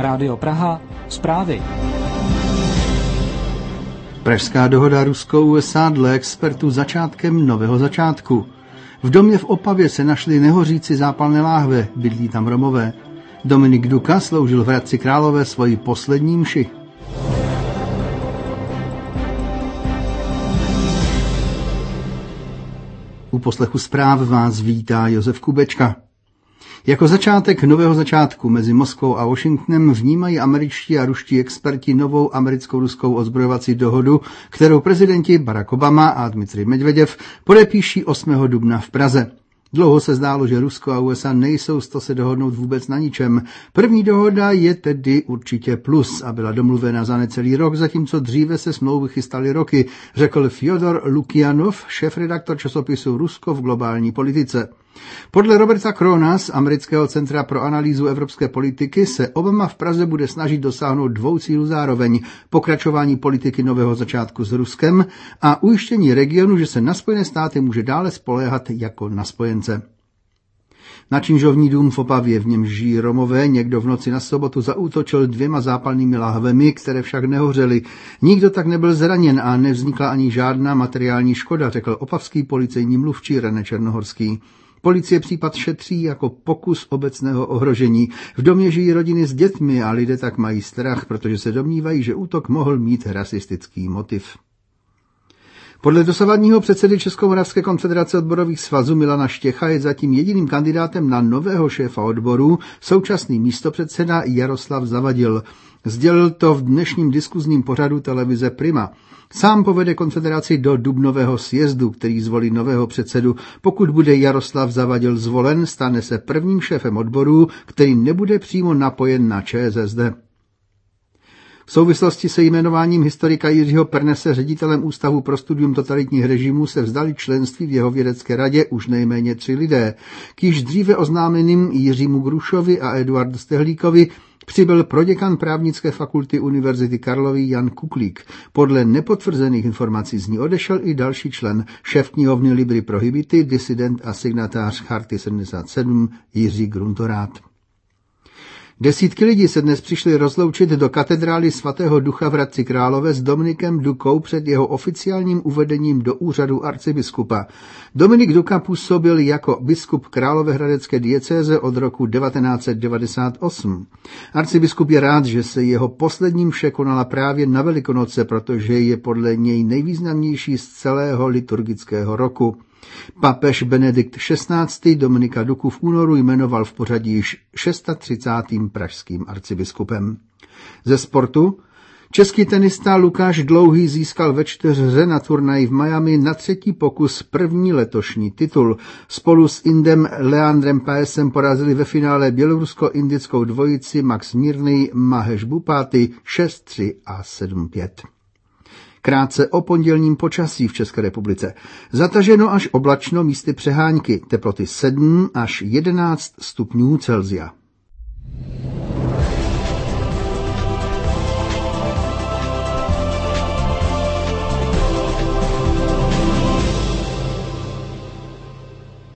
Rádio Praha, zprávy. Pražská dohoda Rusko-USA dle expertů začátkem nového začátku. V domě v Opavě se našly nehořící zápalné láhve, bydlí tam Romové. Dominik Duka sloužil v Hradci Králové svoji poslední mši. U poslechu zpráv vás vítá Josef Kubečka. Jako začátek nového začátku mezi Moskvou a Washingtonem vnímají američtí a ruští experti novou americko-ruskou ozbrojovací dohodu, kterou prezidenti Barack Obama a Dmitrij Medveděv podepíší 8. dubna v Praze. Dlouho se zdálo, že Rusko a USA nejsou s to se dohodnout vůbec na ničem. První dohoda je tedy určitě plus a byla domluvena za necelý rok, zatímco dříve se smlouvy chystaly roky, řekl Fjodor Lukjanov, šéfredaktor časopisu Rusko v globální politice. Podle Roberta Krona z Amerického centra pro analýzu evropské politiky se Obama v Praze bude snažit dosáhnout dvou cílů zároveň: pokračování politiky nového začátku s Ruskem a ujištění regionu, že se na Spojené státy může dále spoléhat jako na spojence. Na činžovní dům v Opavě, v němž žijí Romové, někdo v noci na sobotu zaútočil 2 zápalnými láhvemi, které však nehořely. Nikdo tak nebyl zraněn a nevznikla ani žádná materiální škoda, řekl opavský policejní mluvčí René Černohorský. Policie případ šetří jako pokus obecného ohrožení. V domě žijí rodiny s dětmi a lidé tak mají strach, protože se domnívají, že útok mohl mít rasistický motiv. Podle dosavadního předsedy Českomoravské konfederace odborových svazů Milana Štěcha je zatím jediným kandidátem na nového šéfa odboru současný místopředseda Jaroslav Zavadil. Sdělil to v dnešním diskuzním pořadu televize Prima. Sám povede konfederaci do dubnového sjezdu, který zvolí nového předsedu. Pokud bude Jaroslav Zavadil zvolen, stane se prvním šéfem odboru, který nebude přímo napojen na ČSSD. V souvislosti se jmenováním historika Jiřího Pernese ředitelem Ústavu pro studium totalitních režimů se vzdali členství v jeho vědecké radě už nejméně 3 lidé. K již dříve oznámeným Jiřímu Grušovi a Eduardu Stehlíkovi přibyl proděkan právnické fakulty Univerzity Karlovy Jan Kuklík. Podle nepotvrzených informací z ní odešel i další člen, šéf knihovny Libry Prohibity, disident a signatář Charty 77 Jiří Gruntorát. Desítky lidí se dnes přišli rozloučit do katedrály svatého Ducha v Hradci Králové s Dominikem Dukou před jeho oficiálním uvedením do úřadu arcibiskupa. Dominik Duka působil jako biskup královéhradecké diecéze od roku 1998. Arcibiskup je rád, že se jeho poslední mše konala právě na Velikonoce, protože je podle něj nejvýznamnější z celého liturgického roku. Papež Benedikt XVI. Dominika Duku v únoru jmenoval v pořadí již 36. pražským arcibiskupem. Ze sportu český tenista Lukáš Dlouhý získal ve 4hře na turnaji v Miami na 3. pokus první letošní titul. Spolu s Indem Leandrem Paesem porazili ve finále bělorusko-indickou dvojici Max Mirny Mahesh Bhupathi 6-3 a 7-5. Krátce o pondělním počasí v České republice. Zataženo až oblačno, místy přehánky, teploty 7 až 11 stupňů Celsia.